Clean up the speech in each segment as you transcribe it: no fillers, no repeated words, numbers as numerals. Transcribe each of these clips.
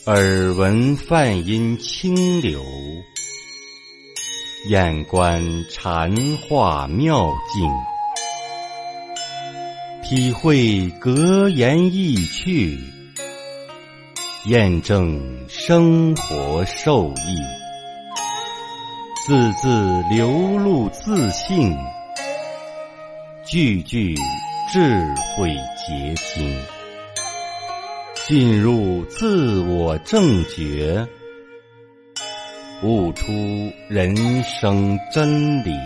耳闻梵音清流，眼观禅化妙境，体会格言意趣，验证生活受益，字字流露自信，句句智慧结晶，进入自我正觉，悟出人生真理。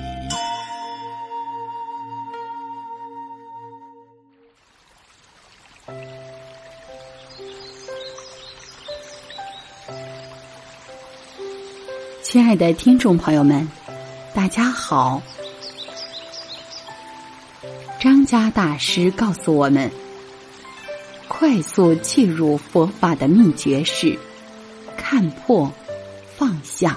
亲爱的听众朋友们，大家好。张家大师告诉我们，快速进入佛法的秘诀是看破放下。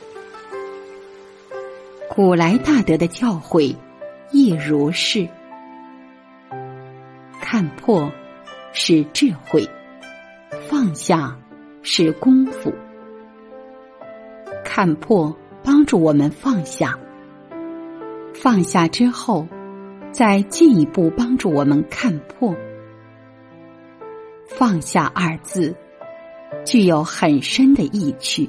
古来大德的教诲亦如是。看破是智慧，放下是功夫。看破帮助我们放下，放下之后再进一步帮助我们看破。放下二字具有很深的意趣。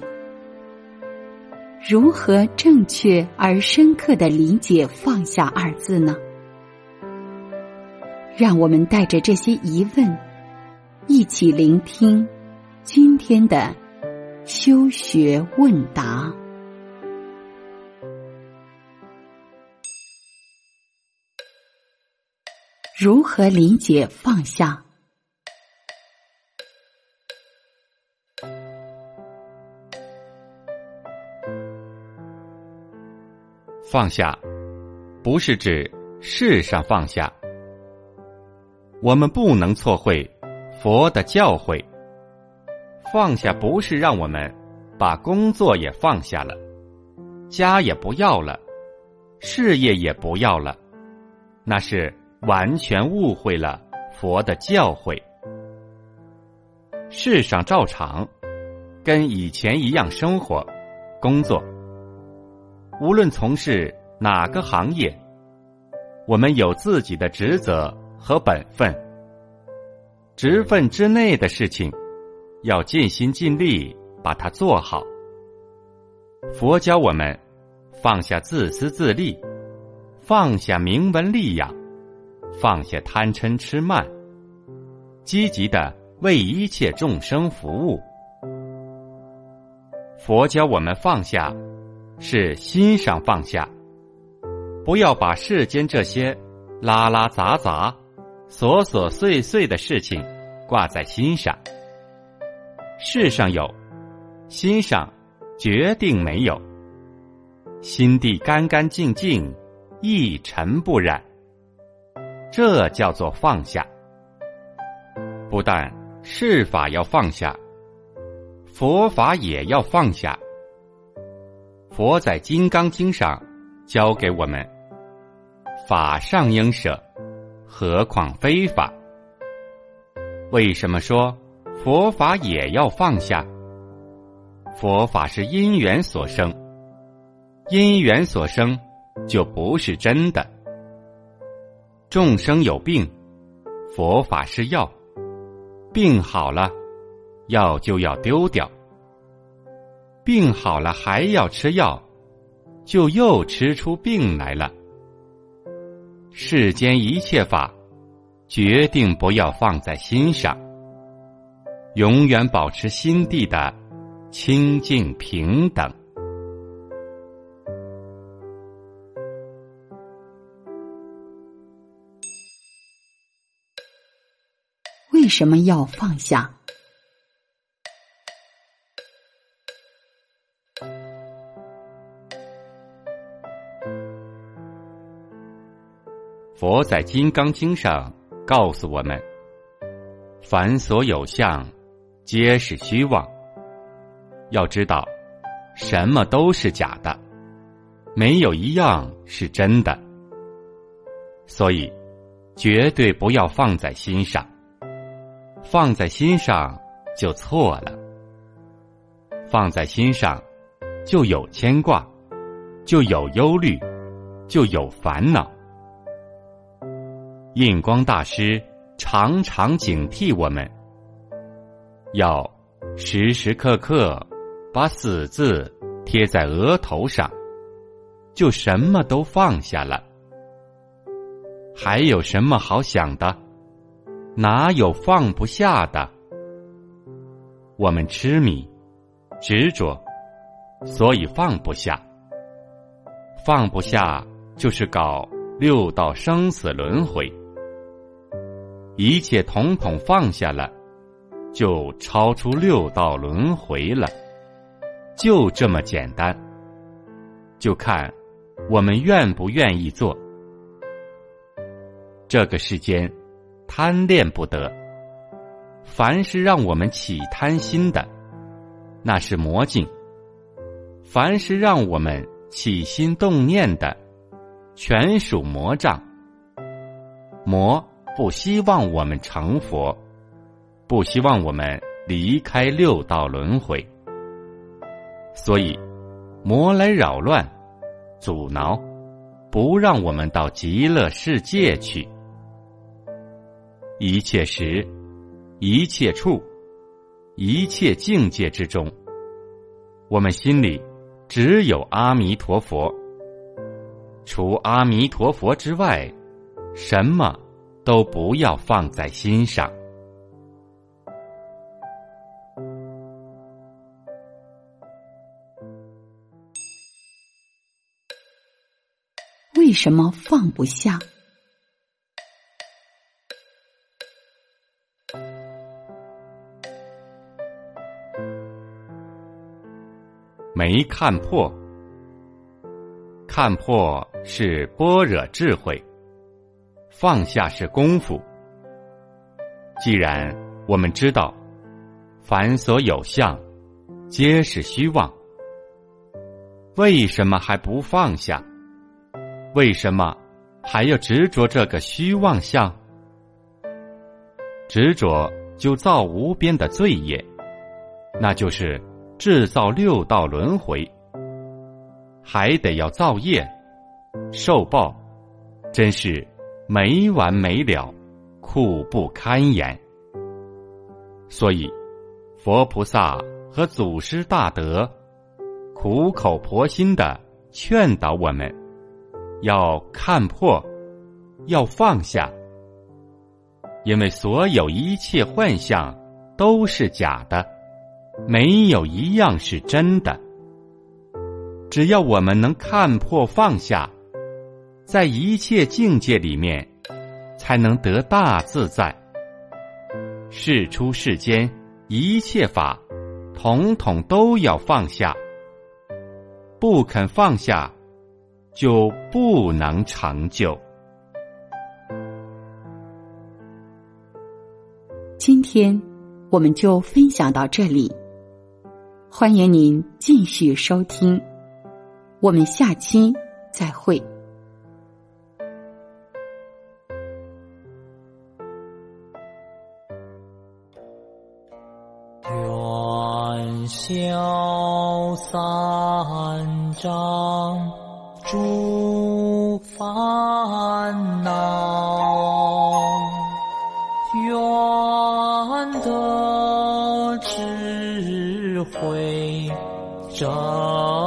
如何正确而深刻地理解放下二字呢？让我们带着这些疑问，一起聆听今天的修学问答。如何理解放下？ 放下不是指事上放下，我们不能错会佛的教诲。放下不是让我们把工作也放下了，家也不要了，事业也不要了，那是完全误会了佛的教诲。世上照常跟以前一样生活工作，无论从事哪个行业，我们有自己的职责和本分，职分之内的事情要尽心尽力把它做好。佛教我们放下自私自利，放下名闻利养，放下贪嗔痴慢，积极地为一切众生服务。佛教我们放下是心上放下，不要把世间这些拉拉杂杂琐琐碎碎的事情挂在心上。世上有，心上决定没有。心地干干净净，一尘不染，这叫做放下。不但事法要放下，佛法也要放下。佛在《金刚经》上教给我们，法上应舍，何况非法。为什么说佛法也要放下？佛法是因缘所生，因缘所生就不是真的。众生有病，佛法是药，病好了，药就要丢掉。病好了还要吃药，就又吃出病来了。世间一切法，决定不要放在心上，永远保持心地的清净平等。 为什么要放下？ 佛在《金刚经》上告诉我们，凡所有相，皆是虚妄。要知道，什么都是假的，没有一样是真的。所以，绝对不要放在心上，放在心上就错了。 放在心上，就有牵挂，就有忧虑，就有烦恼。印光大师常常警惕我们，要时时刻刻把死字贴在额头上，就什么都放下了。还有什么好想的？哪有放不下的？我们痴迷执着，所以放不下。放不下就是搞六道生死轮回。一切统统放下了，就超出六道轮回了，就这么简单。就看我们愿不愿意做。这个世间贪恋不得，凡是让我们起贪心的，那是魔境；凡是让我们起心动念的，全属魔障。魔不希望我们成佛，不希望我们离开六道轮回，所以魔来扰乱、阻挠，不让我们到极乐世界去。一切时、一切处、一切境界之中，我们心里只有阿弥陀佛，除阿弥陀佛之外，什么都不要放在心上。 为什么放不下？ 没看破。看破是般若智慧，放下是功夫。既然我们知道凡所有相皆是虚妄，为什么还不放下？为什么还要执着这个虚妄相？执着就造无边的罪业，那就是制造六道轮回，还得要造业受报，真是没完没了，苦不堪言。所以佛菩萨和祖师大德苦口婆心地劝导我们，要看破，要放下，因为所有一切幻象都是假的，没有一样是真的。只要我们能看破放下，在一切境界里面才能得大自在。世出世间一切法统统都要放下，不肯放下就不能成就。 今天我们就分享到这里，欢迎您继续收听，我们下期再会。 愿消三障诸烦恼，愿得智慧真